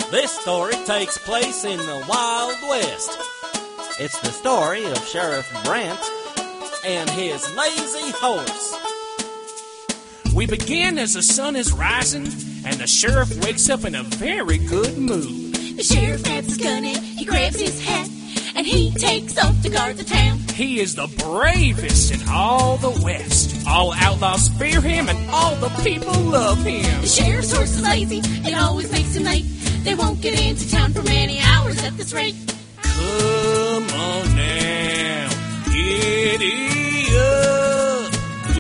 This story takes place in the Wild West. It's the story of Sheriff Brent and his lazy horse. We begin as the sun is rising, and the sheriff wakes up in a very good mood. The sheriff grabs his gun and he grabs his hat, and he takes off to guard the town. He is the bravest in all the West. All outlaws fear him, and all the people love him. The sheriff's horse is lazy, it always makes him late. They won't get into town for many hours at this rate. Come on now, giddy up.